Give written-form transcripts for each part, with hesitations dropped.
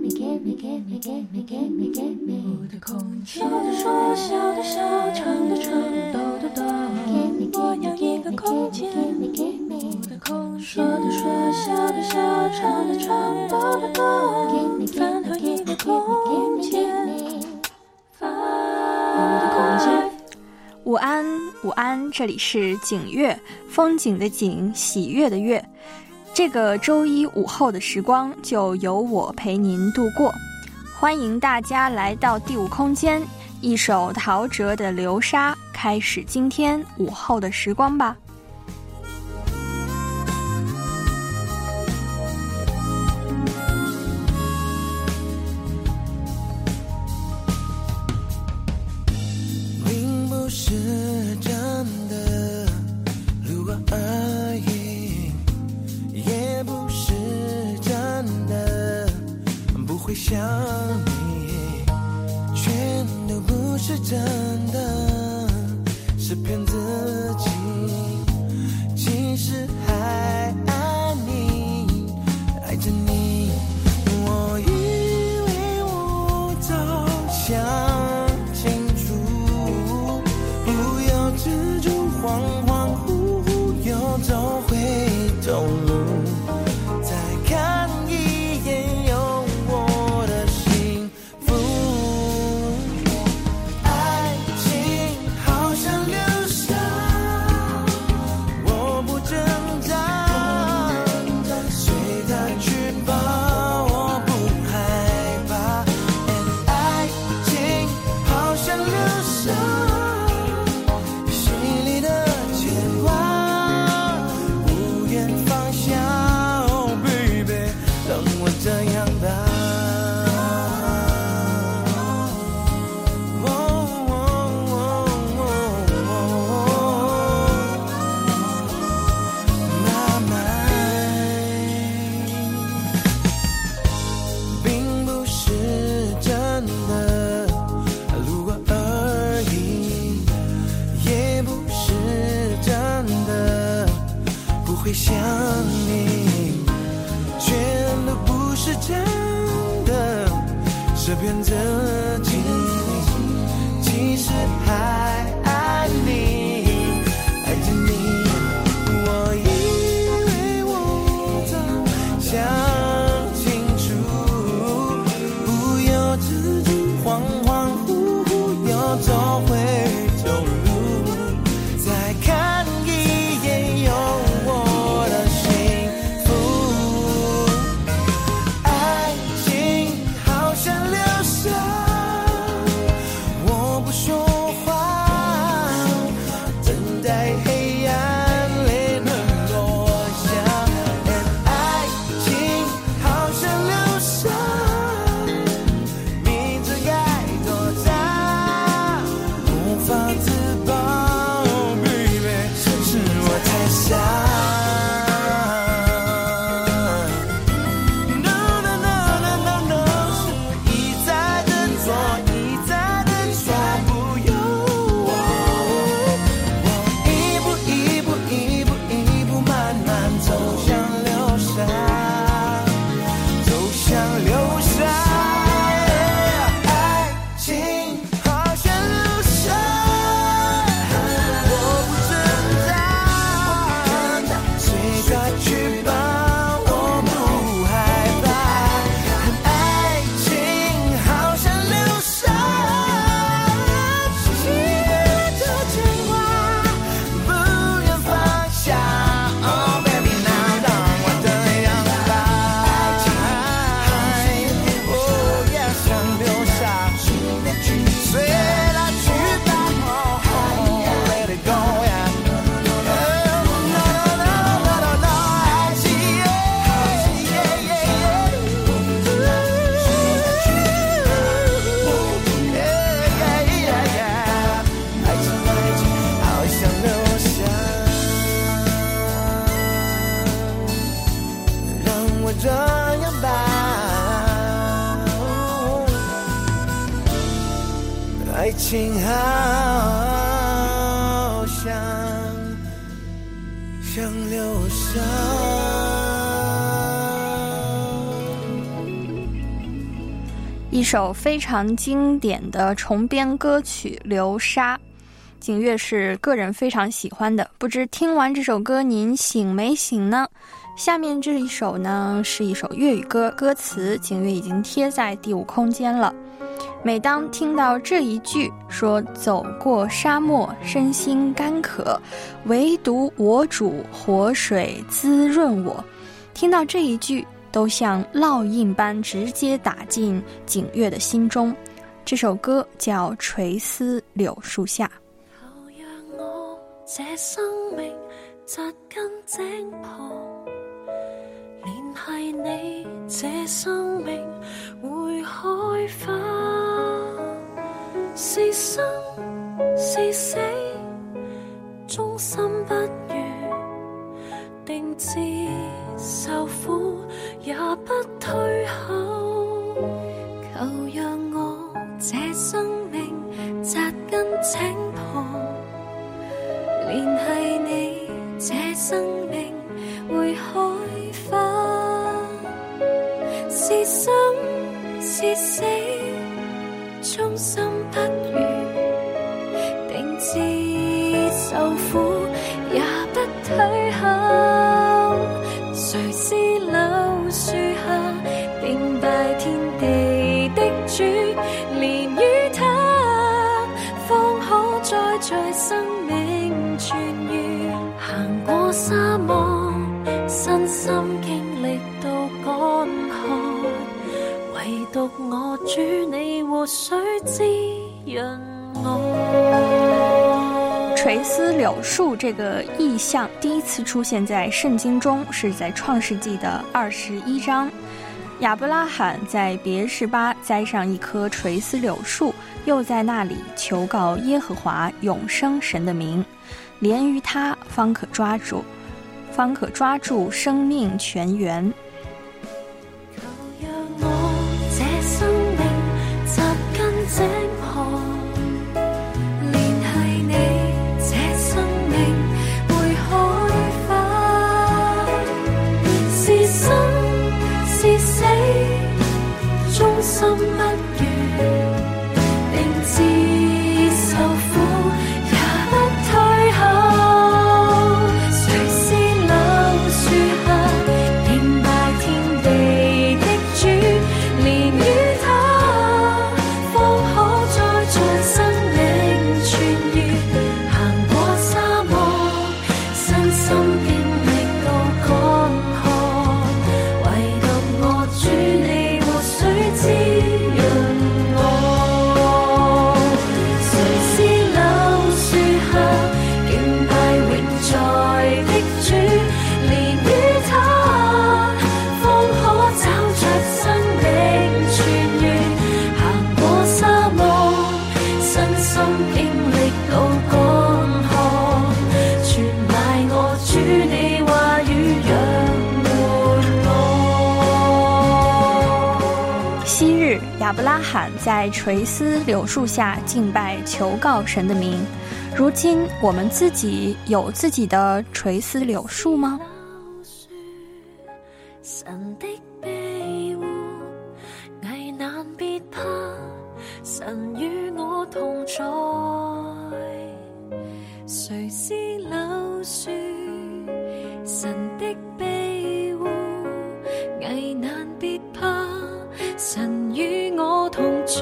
我的空间，说的说，笑的笑，唱的唱，抖的抖，我要一个空间。我的空间，说的说，笑的笑，唱的唱，抖的抖，饭后一个空间。我的空间。 午安，午安，这里是景悦，风景的景，喜悦的悦。这个周一午后的时光就由我陪您度过，欢迎大家来到第五空间，一首陶喆的《流沙》，开始今天午后的时光吧。 并不是真的，如果而已，也不是真的，不会想你，全都不是真的，是骗自己，其实还爱你，爱着你，我以为我早想恍恍惚惚又走回头路，再看一眼有我的幸福。爱情好像流沙，我不挣扎，随它去吧，我不害怕。爱情好像流沙，会想你，全都不是真的，是骗自己，其实还爱你，爱着你，我以为我早想清楚，不由自主，恍恍惚惚又走回头路，再看一眼有爱情好像流沙。 一首非常经典的重编歌曲《流沙》，景月是个人非常喜欢的，不知听完这首歌您醒没醒呢？下面这一首呢是一首粤语歌，歌词景月已经贴在第5空间了。每当听到这一句说走过沙漠身心干渴，唯独我主活水滋润我，听到这一句都像烙印般直接打进景月的心中。这首歌叫《垂丝柳树下》。 求讓我這生命扎根井旁，連繫你這生命會開花，是生是死終身不渝，定志受苦也不退後，求讓我這生命扎根井旁，連繫你這生命會開花，是生是死終身不渝，定志受苦也不退後，誰是柳樹下定敗天地的主，連於他方可再在生命痊癒，行過沙漠身心經歷到乾旱，唯獨我主你活水滋潤我。 垂丝柳树这个意象第一次出现在圣经中，是在创世纪的21章。亚伯拉罕在别是巴栽上一棵垂丝柳树，又在那里求告耶和华永生神的名，连于他方可抓住生命泉源。 求讓我這生命扎根井旁，連繫你這生命會開花，是生是死終身不渝，定志受苦也不退後，誰是柳樹下定敗天地的主，連於他方可再在生命痊癒，行過沙漠身心經歷到乾旱，唯獨我主你活水滋潤我，誰是柳樹下敬拜永在的主，連於他方可找着生命痊癒，行過沙漠身心經歷到乾旱，全賴我主你話語養活我。 昔日亞伯拉罕在垂絲柳樹下敬拜求告神的名，如今我們自己有自己的垂絲柳樹嗎？ 神的庇護，危難別怕，神與我同在，誰是柳樹？神的庇護，危難別怕，神與我同在，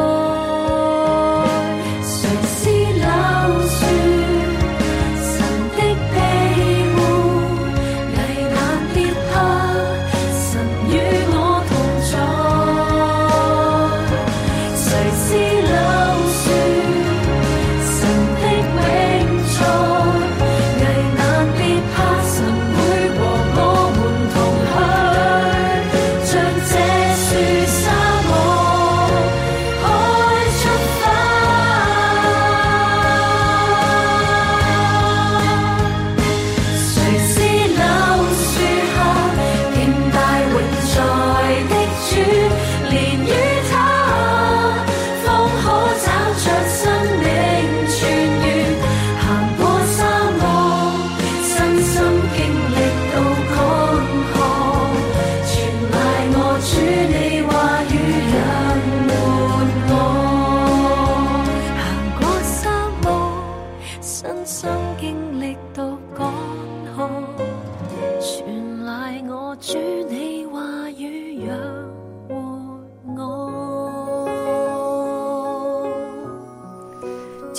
誰是柳樹？神的庇護，危難別怕，神與我同在，誰是柳樹？神的永在，危難別怕，神會和我們同去，將這樹沙漠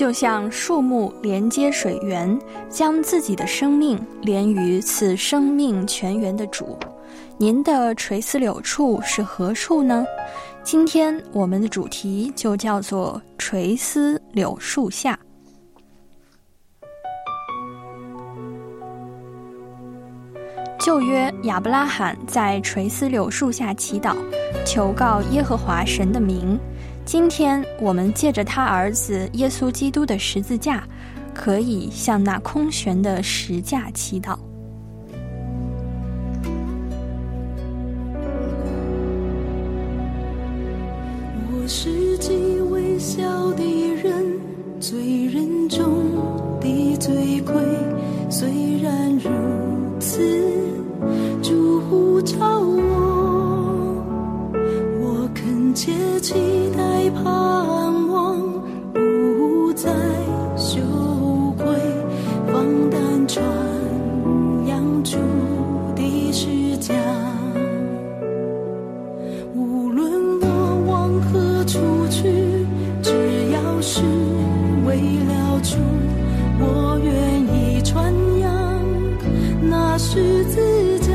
就像树木连接水源，将自己的生命连于此生命泉源的主。您的垂丝柳处是何处呢？今天我们的主题就叫做垂丝柳树下。旧约亚伯拉罕在垂丝柳树下祈祷，求告耶和华神的名。今天我们借着他儿子耶稣基督的十字架，可以向那空悬的石架祈祷。 我是极微小的人，罪人中的罪魁，虽然如此，主呼召我恳切期待盼望，不再羞愧，放胆传扬主的十架。无论我往何处去，只要是为了主，我愿意传扬那十字架。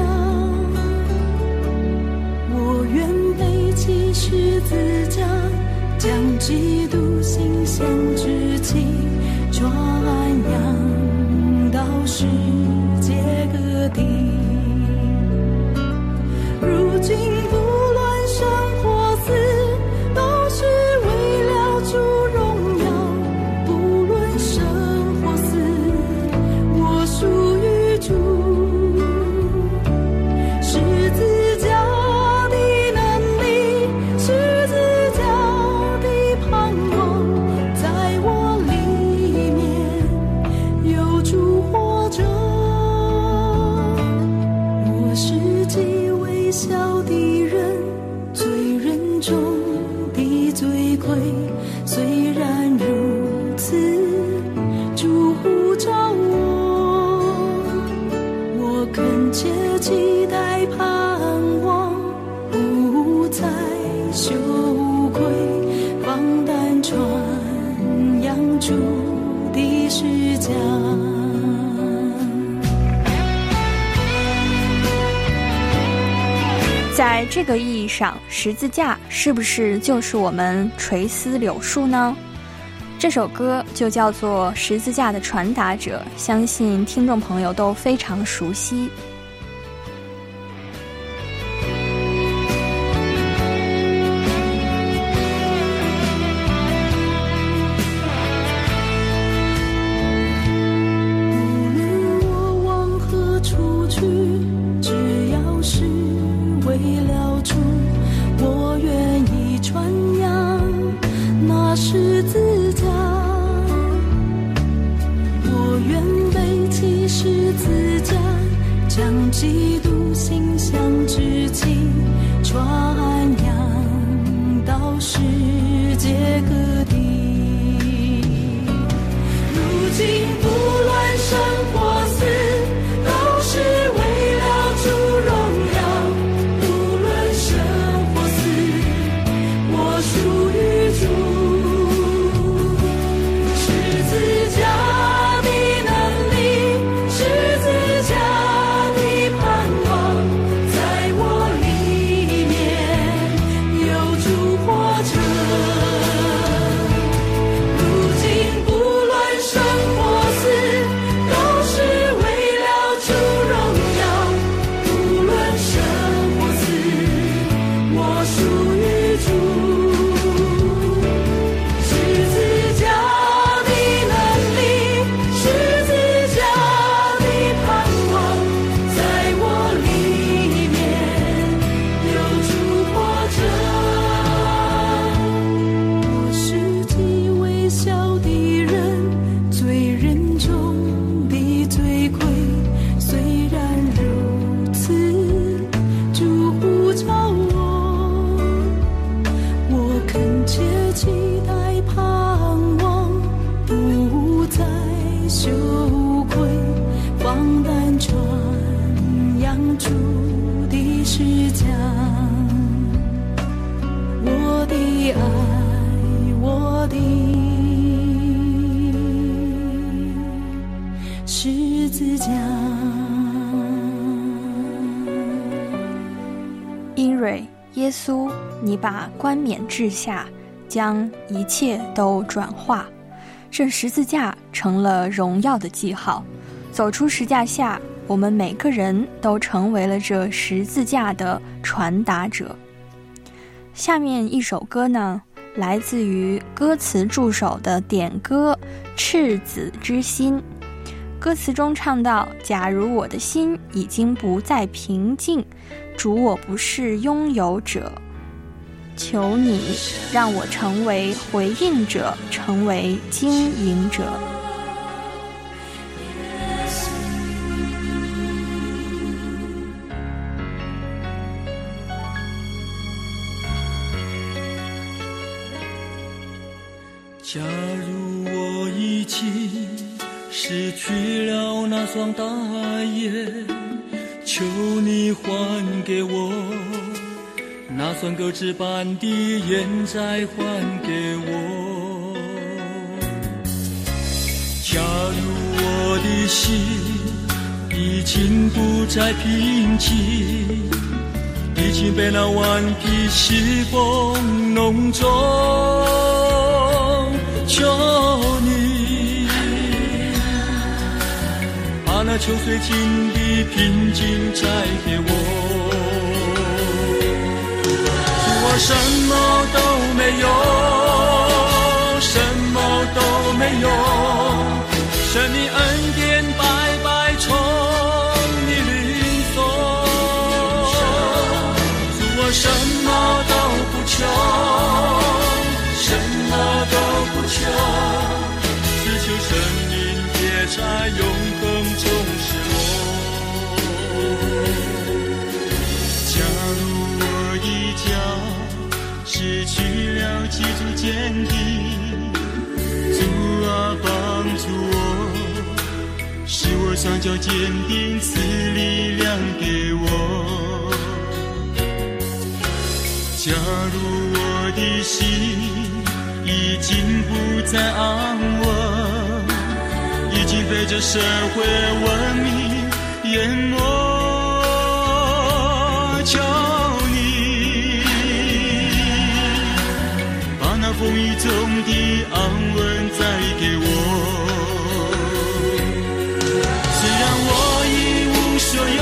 我愿背起十字架，将基督馨香之气传扬到世界各地。如今不论生或死，都是为了主荣耀，不论生或死，我属于主。十字架的能力，十字架的盼望，在我里面有主活着。我是极微小的人，罪人中的罪魁，虽然如此，主呼召我恳切期待盼望，不再羞愧，放胆传扬主的十架。 在这个意义上，十字架是不是就是我们垂丝柳树呢？这首歌就叫做《十字架的传达者》，相信听众朋友都非常熟悉。 为了主，我愿意传扬那十字架。我愿背起十字架，将基督馨香之气传扬到世界各地。如今不论生或死，都是为了主荣耀，属于主。十字架的能力，十字架的盼望，在我里面有主活着。如今不论生或死，都是为了主荣耀，不论生或死，我属于主。我的爱，我的耶稣，你把冠冕掷下，将一切都转化。这十字架成了荣耀的记号。走出十架下，我们每个人都成为了这十字架的传达者。下面一首歌呢，来自于歌词助手的点歌《赤子之心》。歌词中唱到：假如我的心已经不再平静，主我不是拥有者，求你让我成为回应者，成为经营者。 假如我已经失去了那双大眼，求你还给我那双鸽子般的眼，再还给我。假如我的心已经不再平静，已经被那顽皮西风弄走，求你把那秋水尽的平静再给我。我什么都没有，什么都没有，生命恩典白白从你领走。主，我什么都不求，什么都不求，只求生命别在永恒中失落。假如我一脚失去了基础坚定，主啊帮助我，使我双脚坚定，赐力量给我。假如我的心已经不再安稳，已经被这社会文明淹没，求你把那风雨中的安稳再给我。虽然我一无所有，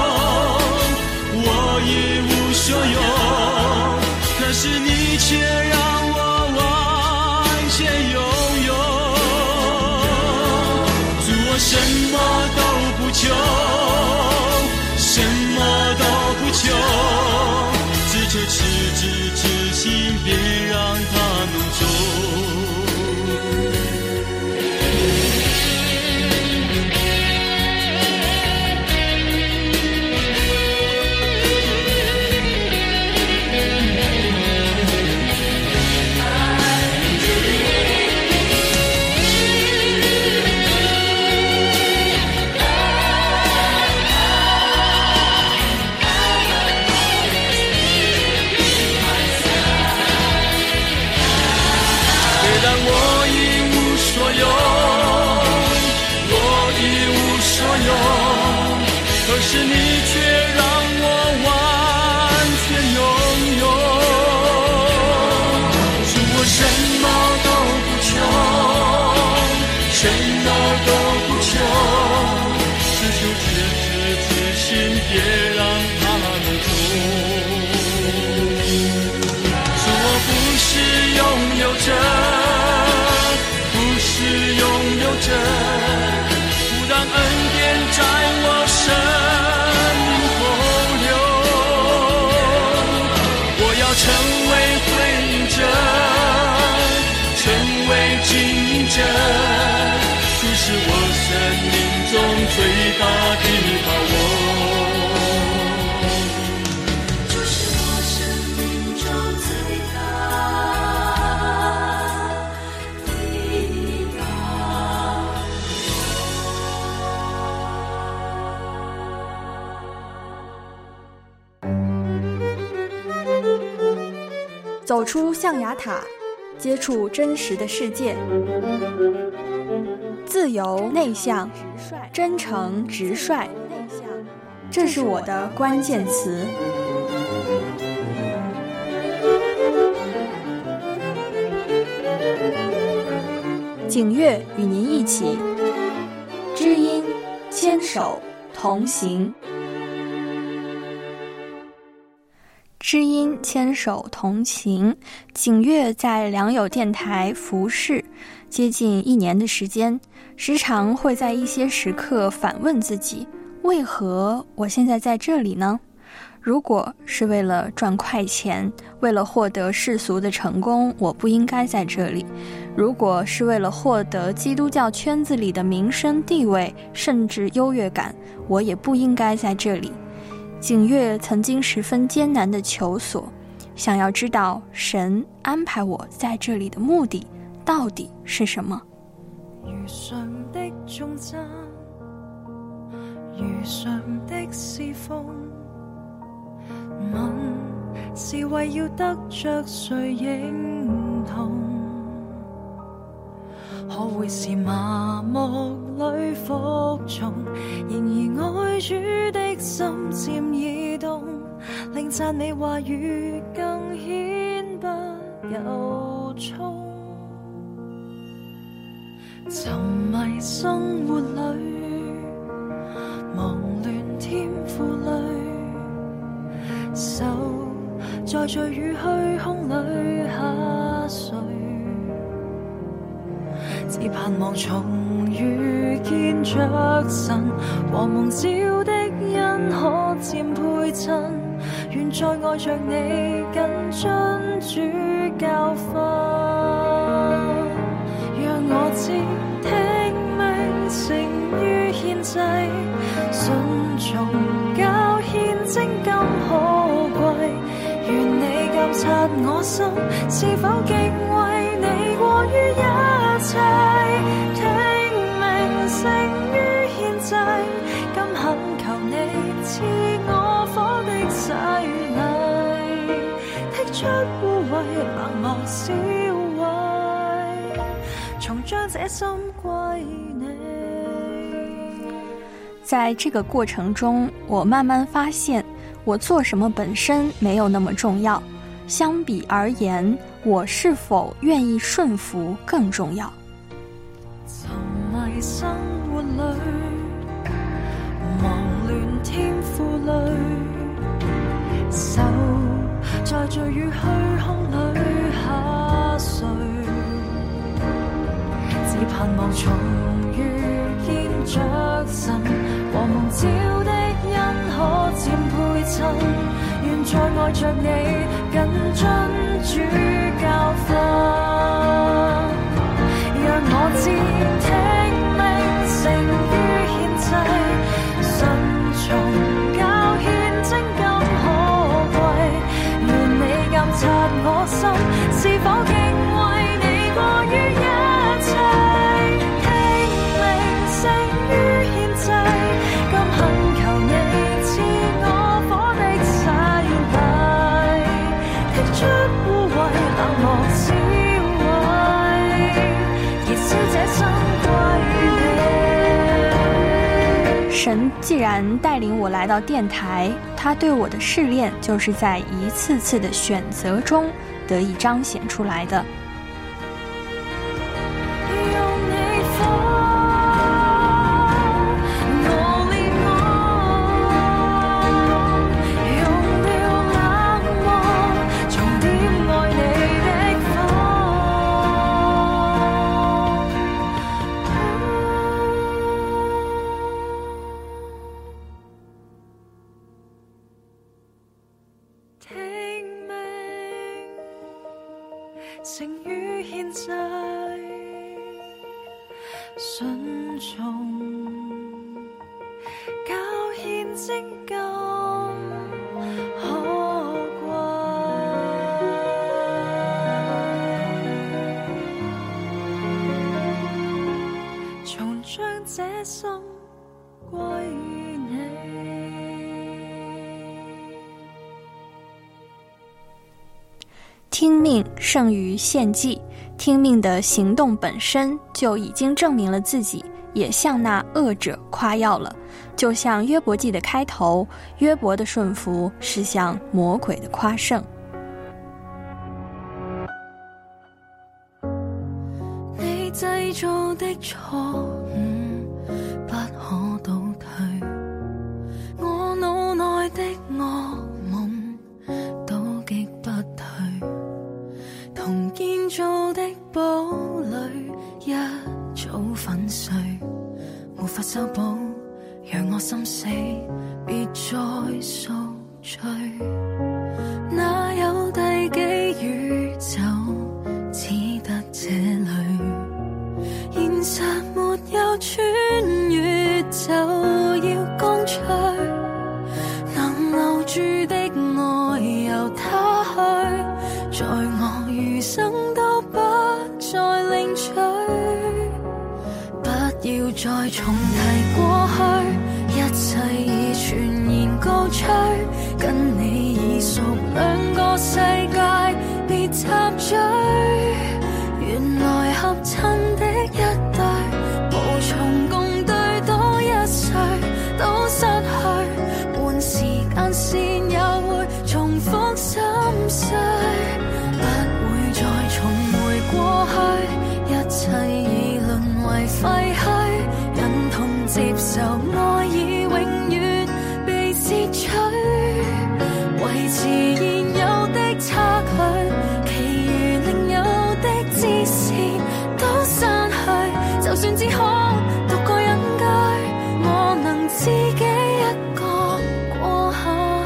我一无所有，可是你却让我完全拥有。主，我什么都不求，什么都不求，只求赤子之心，别让它弄走。可是你却让我完全拥有。主，我什么都不求，什么都不求，只求赤子之心，别让它弄走。主，我不是拥有者，不是拥有者，不让恩典在我生命洪流，我要成为回应者，成为经营者，主是我生命中最大的把握。 走出象牙塔，接触真实的世界，自由内向，真诚直率，这是我的关键词。 景月与您一起知音牵手同行。知音牵手同行，景月在良友电台服侍接近1年的时间，时常会在一些时刻反问自己，为何我现在在这里呢？如果是为了赚快钱，为了获得世俗的成功，我不应该在这里；如果是为了获得基督教圈子里的名声地位，甚至优越感，我也不应该在这里。景月曾经十分艰难地求索，想要知道神安排我在这里的目的到底是什么。 如常的頌讚，如常的侍奉，問是為要得着誰認同？可會是麻木裏服從？然而愛主的心漸移動，令讚美話語更顯不由衷。沉迷生活裏，忙亂添負累，手在罪與虛空裏下垂，只盼望重遇見着神，和蒙召的恩可漸配襯，願再愛着你緊遵主教訓，讓我知聽命勝於獻祭，順從較獻精金可貴，願你監察我心是否敬畏你過於一切，聽命勝於獻祭，今懇求你賜我火的洗禮，剔出污穢冷漠消毀，重將這心歸你。 在這個過程中，我慢慢發現我做什麼本身沒有那麼重要，相比而言，我是否願意順服更重要。 沉迷生活裏，忙亂添負累，手在罪與虛空裏下垂，只盼望重遇見着神，和蒙召的恩可漸配襯，願再愛着你緊遵主教訓，讓我知聽命勝於獻祭，順從較獻精金可貴，願你監察我心是否敬畏你過於一切，聽命勝於獻祭，今懇求你賜我火的洗禮，剔出污穢冷漠消毀，燃燒這心歸你。 神既然帶領我來到電台，他對我的試煉就是在一次次的選擇中得以彰顯出來的。 勝於獻祭，順從較獻精金可貴，重將這心歸你。 聽命勝於獻祭，聽命的行動本身就已經證明了自己，也向那惡者誇耀了。就像約伯記的開頭，約伯的順服是向魔鬼的誇勝。 你你製造的錯誤不可倒退，我腦內的噩夢都擊不退，同建造的堡壘一早粉碎，無法修補，讓我心死，別再訴罪。哪有第幾宇宙只得這裏，現實沒有穿越就要乾脆，能留住的愛由他去，在我餘生都不再領取，不要再重提過去，一切已全然告吹，跟你已屬兩個世界，別插嘴。原來合襯的一對，無從共對多一歲，都失去，換時間線又會重複心碎，不會再重回過去，一切已淪為廢墟，忍痛接受愛已永遠被竊取，維持現有的差距，其餘另有的支線都刪去，就算只可獨個人居，我能自己一個過下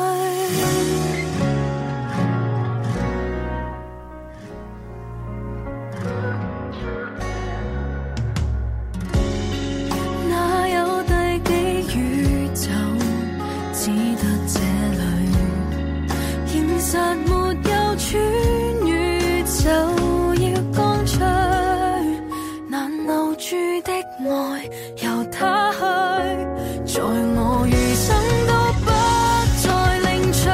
去。哪有第幾宇宙只得這裏，現實沒有穿越就要乾脆，難留住的愛由他去，在我餘生都不再領取，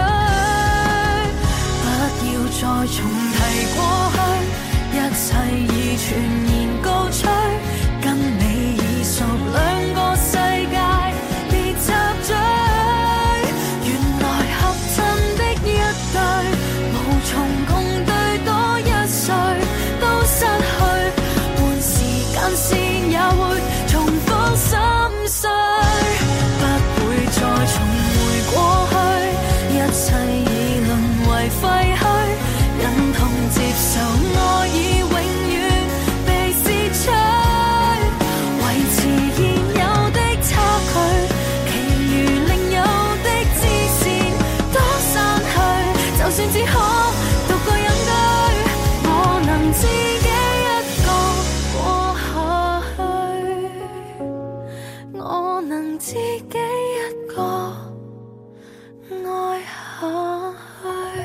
不要再重提過去，一切已全然告吹，跟你已屬兩個世界，別插嘴。原來合襯的一對，無從共對多一歲，都失去，換時間線也會重複心碎，不會再重回過去，一切已淪為廢墟，忍痛接受愛已永遠被竊取，維持現有的差距，其餘另有的支線都刪去，就算只可獨個人居，我能自己一個過下去，我能自己一個愛下去。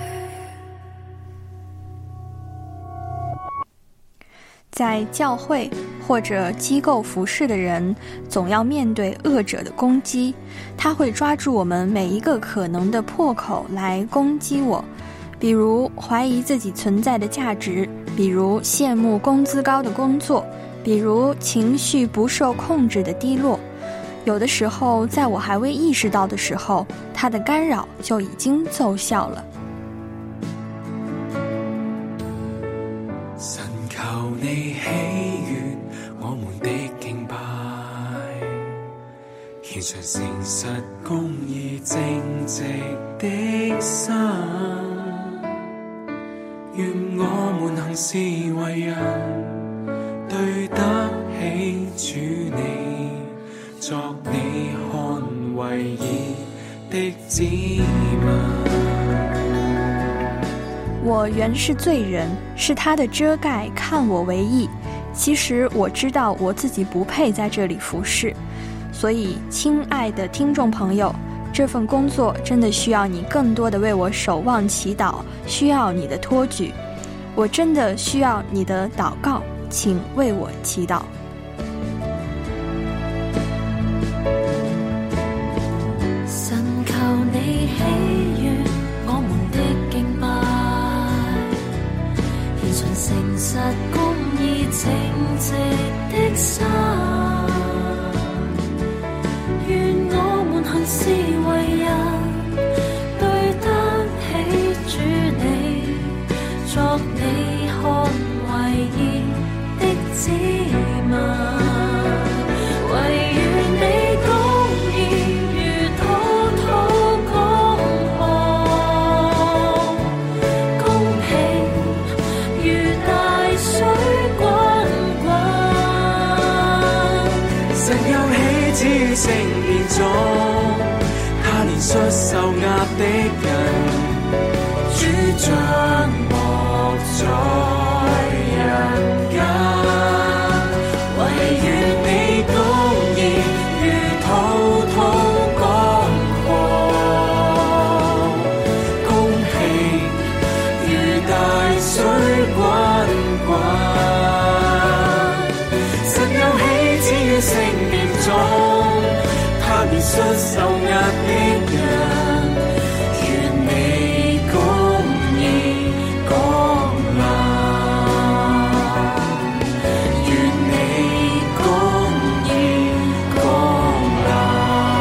在教会或者机构服侍的人，总要面对恶者的攻击，他会抓住我们每一个可能的破口来攻击我，比如怀疑自己存在的价值，比如羡慕工资高的工作，比如情绪不受控制的低落。有的时候，在我还未意识到的时候，他的干扰就已經奏效了。 神求你喜悅我們的敬拜，獻上誠實公義正直的心，願我們行事為人對得起主你，作你看為義的子民。 我原是罪人，是他的遮蓋，看我為義。其實我知道我自己不配在這裡服侍，所以親愛的聽眾朋友，這份工作真的需要你更多的為我守望祈禱，需要你的托舉，我真的需要你的禱告，請為我祈禱。 神求你喜悅我們的敬拜，獻上誠實公義正直的心，願我們行事為人對得起主你，作你看為義的子聖殿中，他憐恤受壓的人，主將幕在人間。唯願你公義如滔滔江河，公平如大水滾滾。神有喜旨於聖殿中，他憐恤受壓的人，願你公義降臨，願你公義降臨。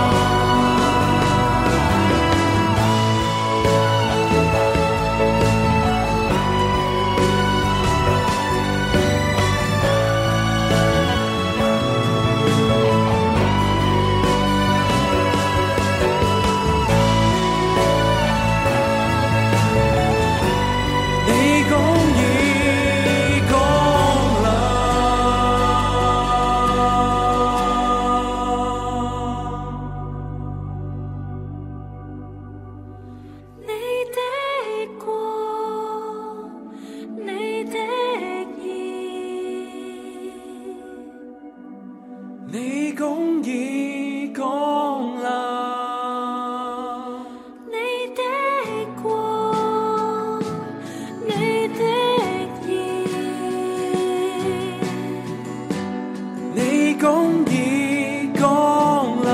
你公義降臨， 你的國，你的義， 你公義降臨，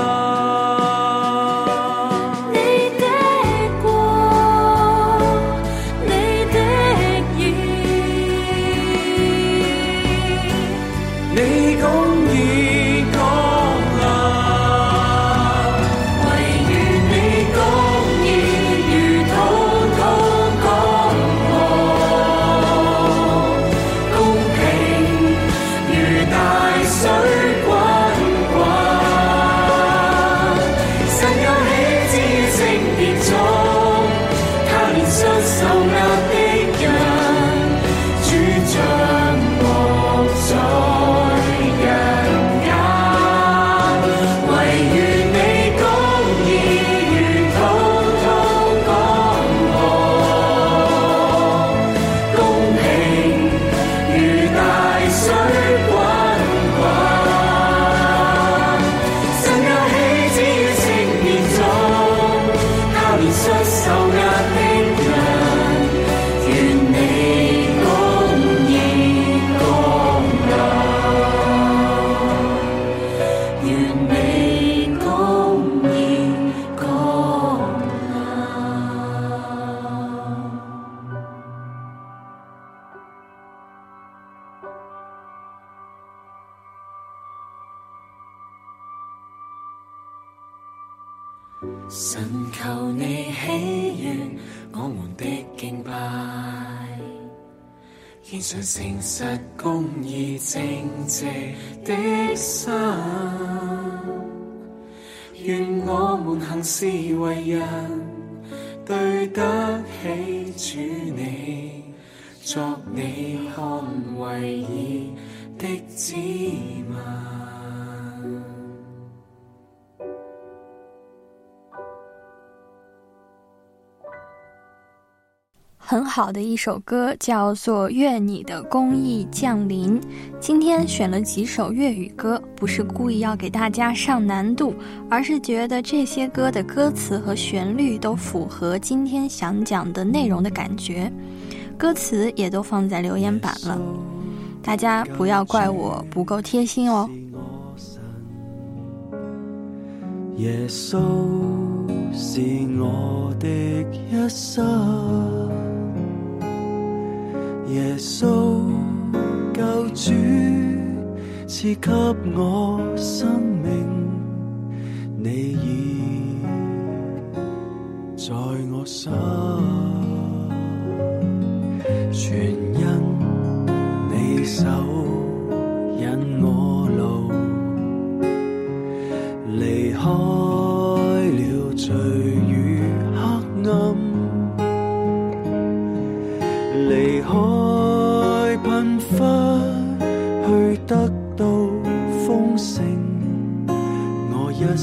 你的國，你的義， 你公義。 神求你喜悅我們的敬拜，獻上誠實公義正直的心，願我們行事為人對得起主你，作你看為義的子民。 很好的一首歌，叫做《愿你的公义降临》。今天选了几首粤语歌，不是故意要给大家上难度，而是觉得这些歌的歌词和旋律都符合今天想讲的内容的感觉，歌词也都放在留言板了，大家不要怪我不够贴心哦。 耶穌是我的一生，耶穌救主賜給我生命，你已在我心，全因你手引我路，離開了罪與黑暗，離開貧乏去得到豐盛，我一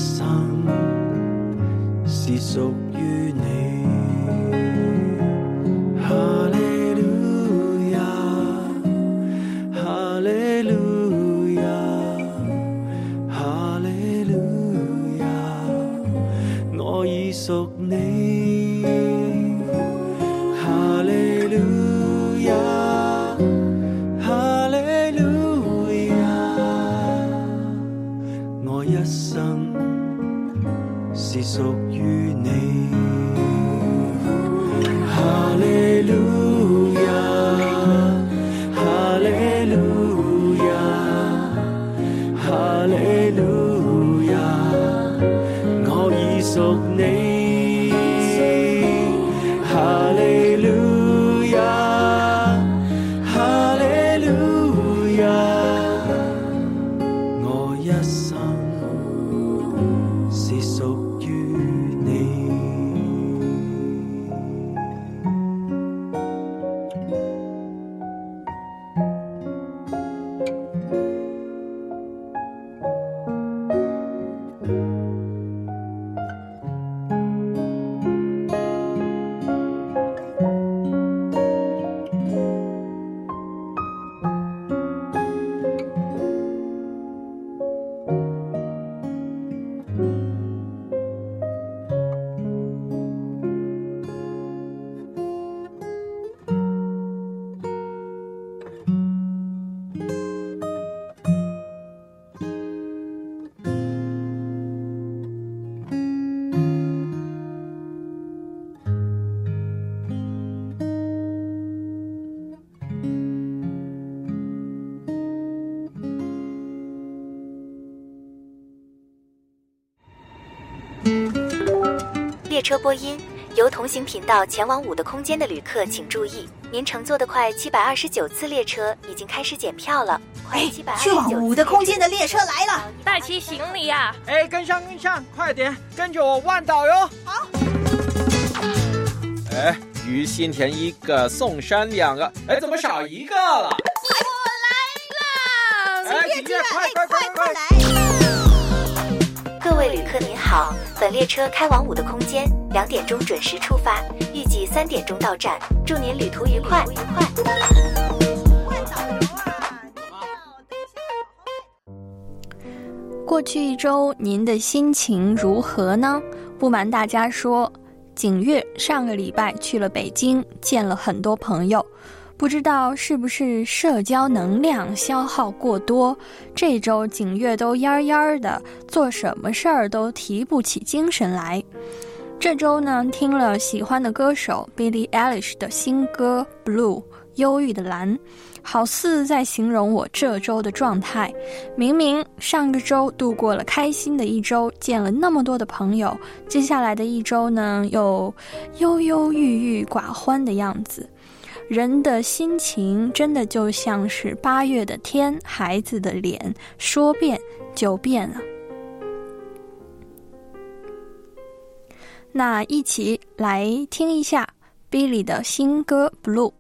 列车播音，由同行频道前往5的空间的旅客请注意，您乘坐的快729次列车已经开始检票了。快729 去往5的空间的列车来了， 带齐行李呀！ 跟上，快点，跟着我弯倒哟！ 好。 鱼心田1个，宋山2个，怎么少1个了？ 我来了！ 景月，快来！ 各位旅客您好，本列车开往5的空间，2点钟准时出发，预计3点钟到站，祝您旅途愉快。 过去1周您的心情如何呢？不瞒大家说，景月上个礼拜去了北京，见了很多朋友，不知道是不是社交能量消耗过多，这周景月都蔫蔫的，做什么事儿都提不起精神来。这周呢，听了喜欢的歌手 Billie Eilish 的新歌 Blue 忧郁的蓝，好似在形容我这周的状态。明明上个周度过了开心的1周，见了那么多的朋友，接下来的1周呢，又忧忧郁郁寡欢的样子。人的心情真的就像是8月的天，孩子的脸，说变就变了。那一起来听一下 Billie 的新歌 Blue。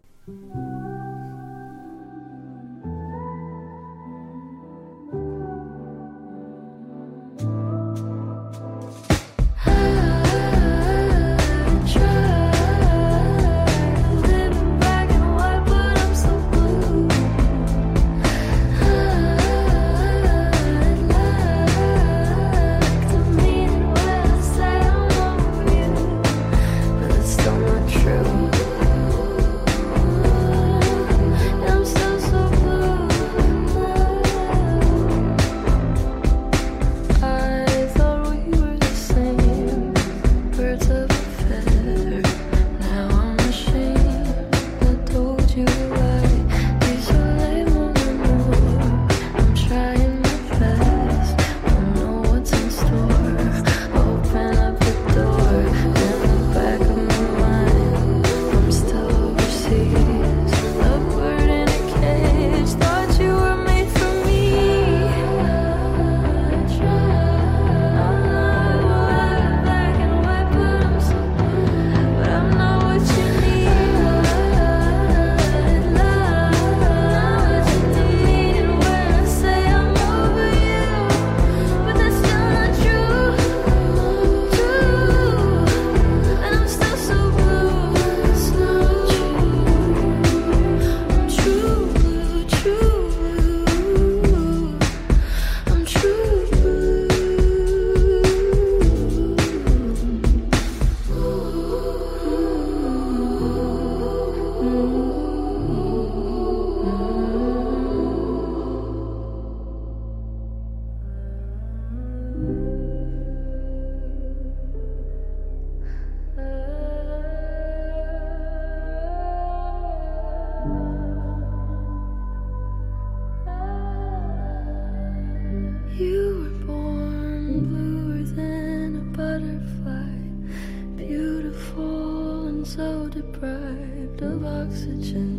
deprived of oxygen.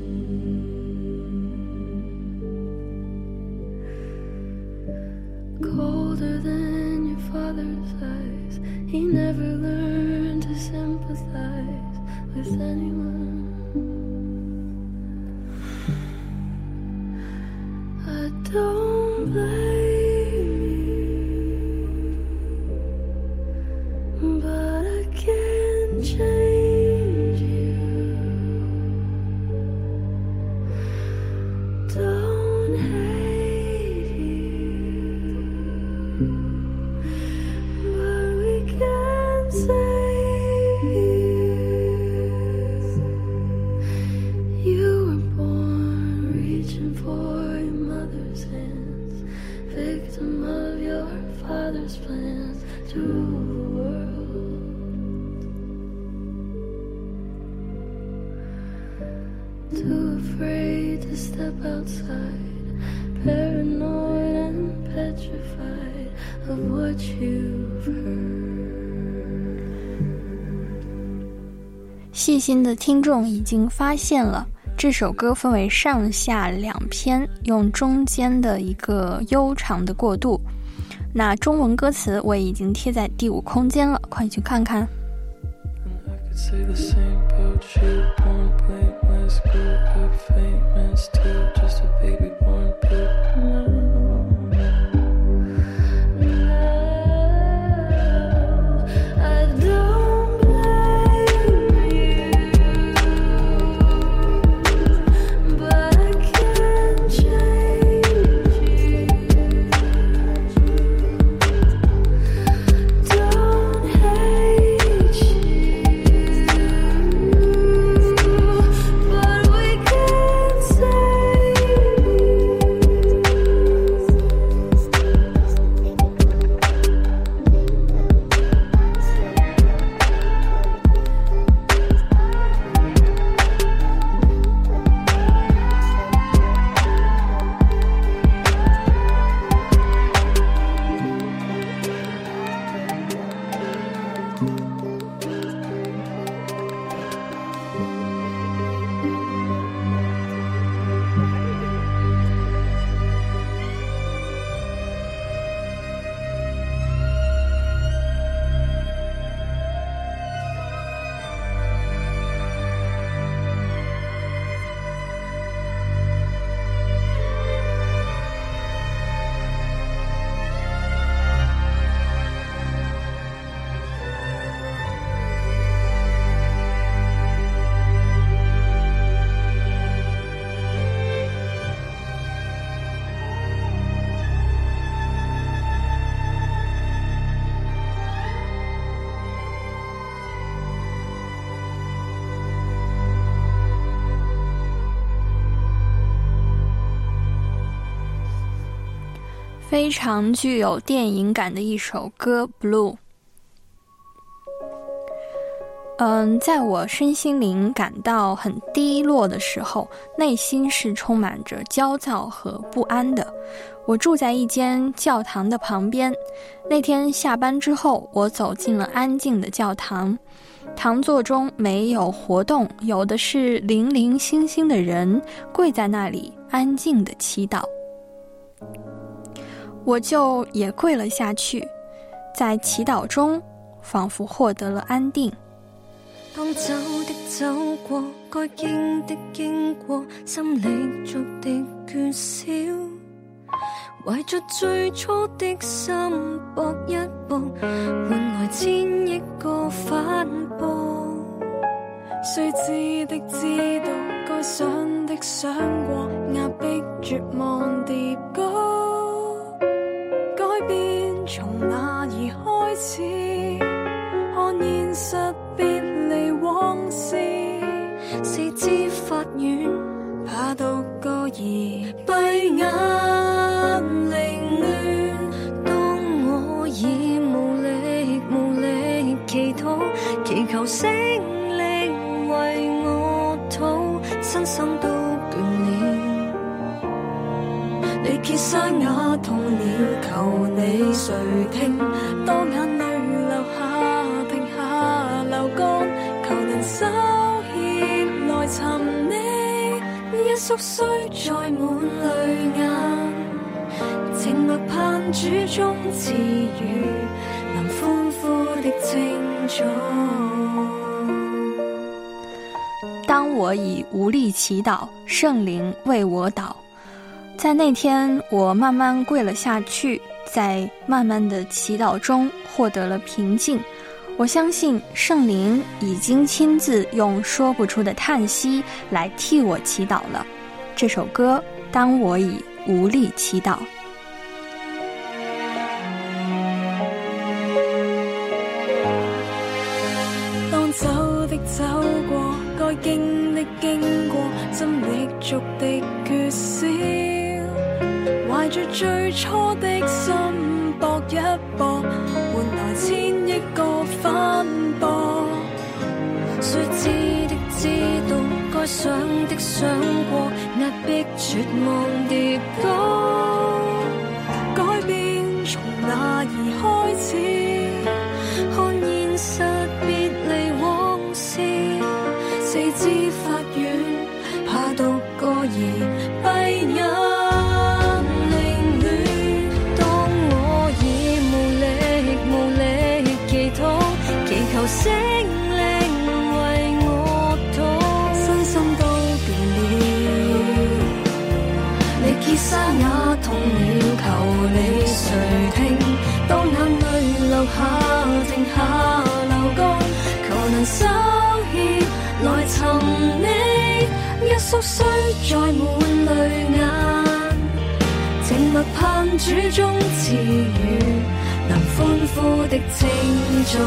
Colder than your father's eyes, he never learned to sympathize with anyone. I don't blame you, but I can't change you. Don't hate you, but we can't save you. You were born reaching for your mother's hands, victim of your father's plans to rule the world. Too afraid to step outside, paranoid and petrified of what you've heard. 细心的听众已经发现了，这首歌分为上下两篇，用中间的一个悠长的过渡。那中文歌词我已经贴在第5空间了，快去看看。非常具有电影感的一首歌 Blue。 在我身心灵感到很低落的时候，内心是充满着焦躁和不安的。我住在一间教堂的旁边，那天下班之后，我走进了安静的教堂，堂座中没有活动，有的是零零星星的人跪在那里安静的祈祷。我就也跪了下去，在祈祷中仿佛获得了安定。 當走的走過，該經的經過，心力足的缺少，懷着最初的心搏一搏，換來千億個反駁。須知的知道，該想的想過，壓迫絕望跌高，改變從哪兒開始？看現實別離往事，四肢發軟，怕獨個兒閉眼凌亂。當我已無力祈禱，祈求聖靈為我禱，身心都倦了。你揭紗啞痛了，求你垂聽，當眼淚流下，停下流乾，求能手牽來尋你，一宿雖載滿淚眼，靜默盼主終賜予，能歡呼的清楚。 當我已無力祈禱，聖靈為我禱。在那天，我慢慢跪了下去，在慢慢的祈禱中獲得了平靜。我相信聖靈已經親自用說不出的嘆息來替我祈禱了。這首歌，當我已無力祈禱。 當走的走過，該經的經過，心力足的缺少，懷着最初的心搏一搏，換來千億個反駁。須知的知道，該想的想過，壓迫絕望跌高，改變從哪兒開始？看現實別離往事， 已閉眼凌亂，當我已無力祈禱，祈求聖靈為我禱，身心都倦了，你結沙啞痛了，求你垂聽，當眼淚流下靜下流乾，求能收歉來尋你，一宿睡在滿淚眼，靜默盼主終賜予能歡呼的清早。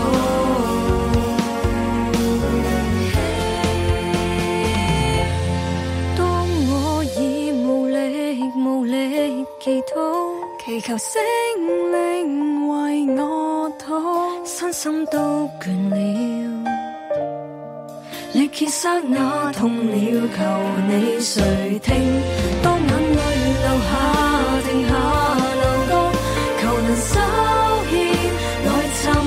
當我已無力祈禱，祈求聖靈為我禱，身心都倦了，力竭沙啞痛了，求你垂聽，當眼淚流下停下流乾，求能收歉來尋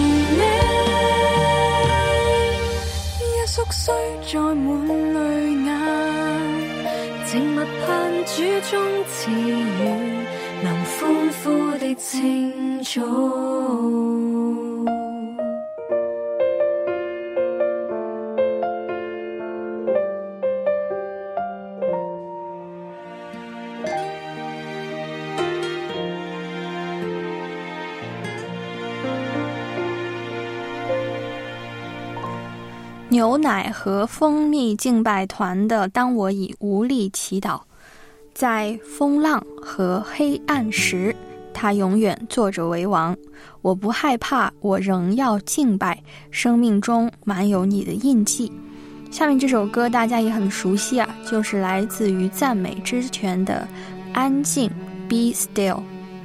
你，一宿睡在滿淚眼，靜默盼主終賜予能歡呼的清早。 牛奶和蜂蜜敬拜团的当我已无力祈祷，在风浪和黑暗时，他永远坐着为王。我不害怕，我仍要敬拜，生命中满有你的印记。下面这首歌大家也很熟悉啊，就是来自于赞美之泉的安静 Be Still。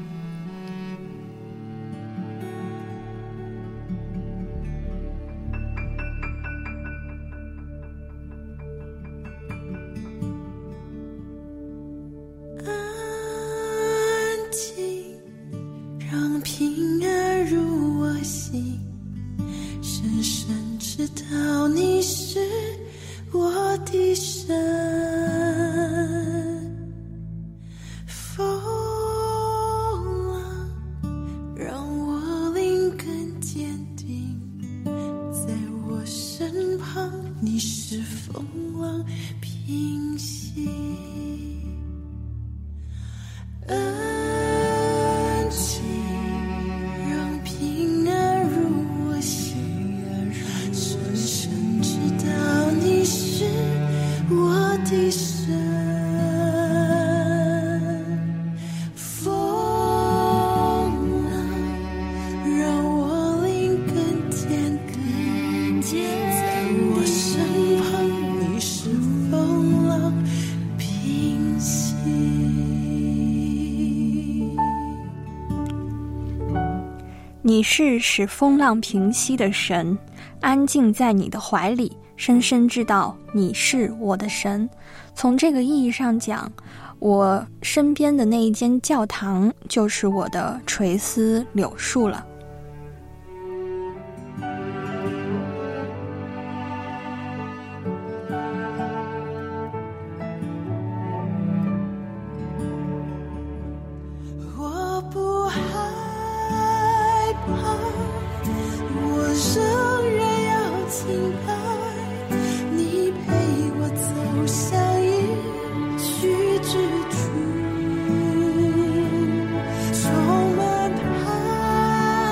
你是使风浪平息的神，安静在你的怀里，深深知道你是我的神。从这个意义上讲，我身边的那一间教堂就是我的垂丝柳树了。 充满盼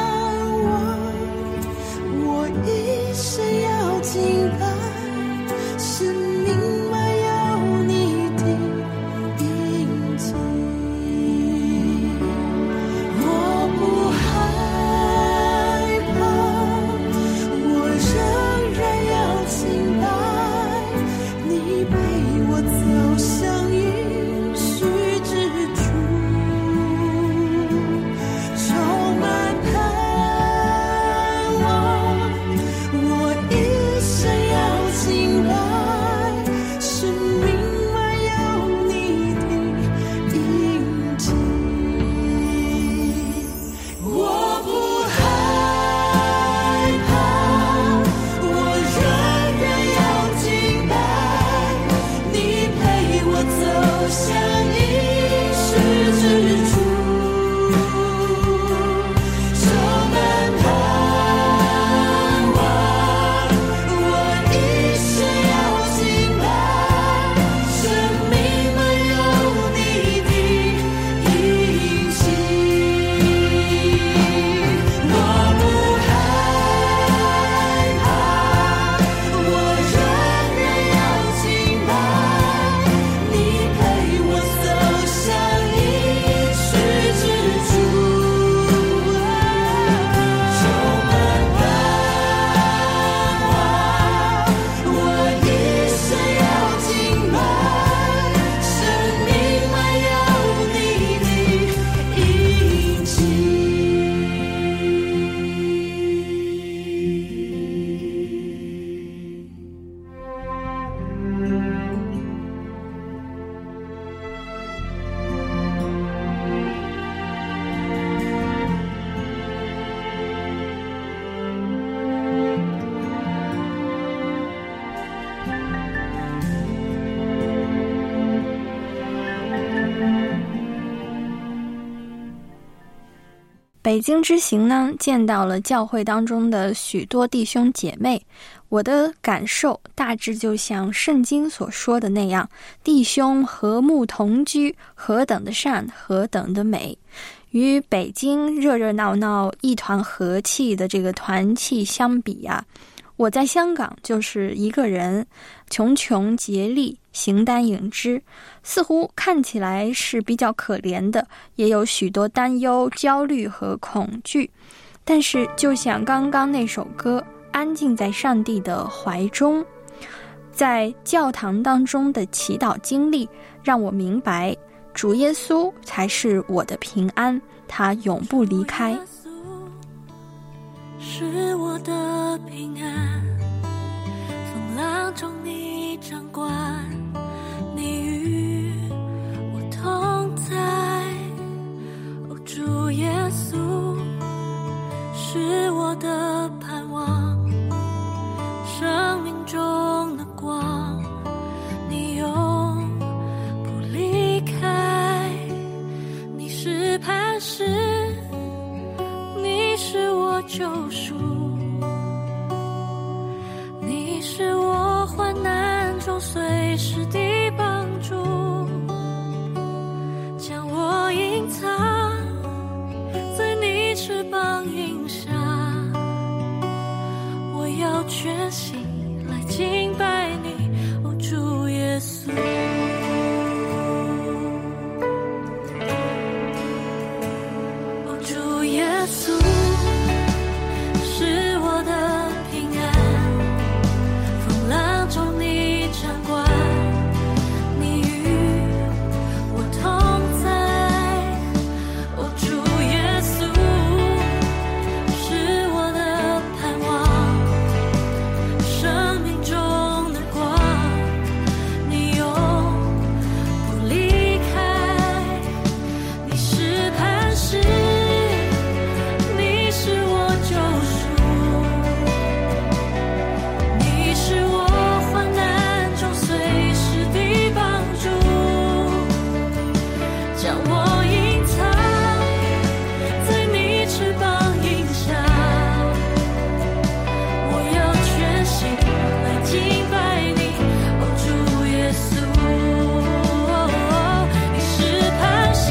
北京之行呢，见到了教会当中的许多弟兄姐妹，我的感受大致就像圣经所说的那样，弟兄和睦同居，何等的善，何等的美。与北京热热闹闹一团和气的这个团气相比啊，我在香港就是一个人，穷穷竭力，形单影只，似乎看起来是比较可怜的，也有许多担忧、焦虑和恐惧。但是就像刚刚那首歌，安静在上帝的怀中，在教堂当中的祈祷经历，让我明白主耶稣才是我的平安，他永不离开。 是我的平安，风浪中你掌管，你与我同在。哦，主耶稣是我的盼望，生命中的光，你永不离开。你是磐石，你是我救赎，你是我患难中随时的帮助，将我隐藏在你翅膀荫下。我要全心来敬拜你，哦，主耶稣。哦，主耶稣是我的平安，风浪中你掌管，你与我同在。哦，主耶稣是我的盼望，生命中的光，你永不离开。你是磐石，你是我救赎，你是我患难中随时的帮助，将我隐藏在你翅膀荫下。我要全心来敬拜你，哦，主耶稣。你是磐石，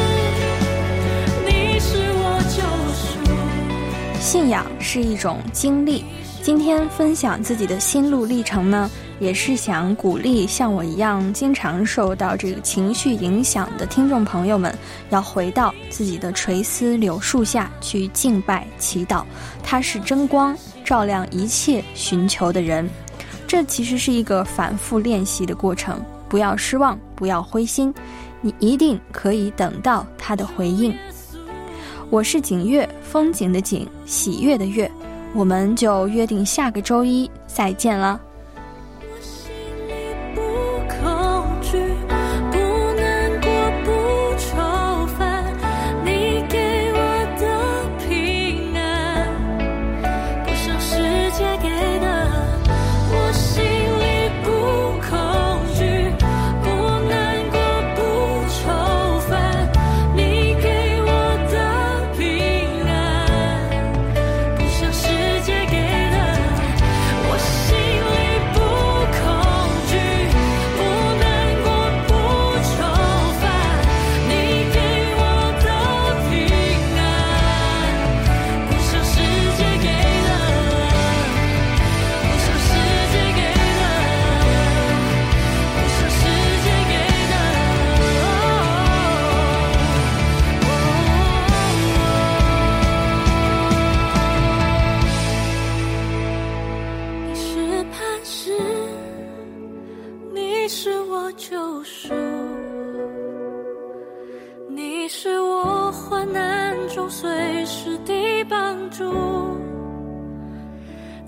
你是我救赎。 信仰是一种经历，今天分享自己的心路历程呢，也是想鼓励像我一样经常受到这个情绪影响的听众朋友们，要回到自己的垂丝柳树下去敬拜祈祷，它是真光，照亮一切寻求的人。这其实是一个反复练习的过程，不要失望，不要灰心，你一定可以等到他的回应。我是景月，风景的景，喜悦的悦，我们就约定下个周一再见了。 我心里不恐惧，不难过，不愁烦，你给我的平安，不像世界给的。我心里不恐惧，不难过，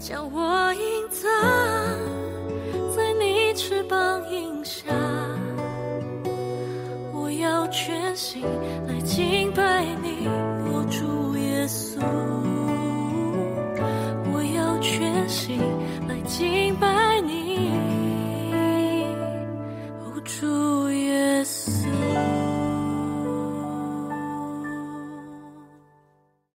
将我隐藏在你翅膀荫下，我要全心来敬拜你，我主耶稣，我要全心来敬拜你，哦主耶稣。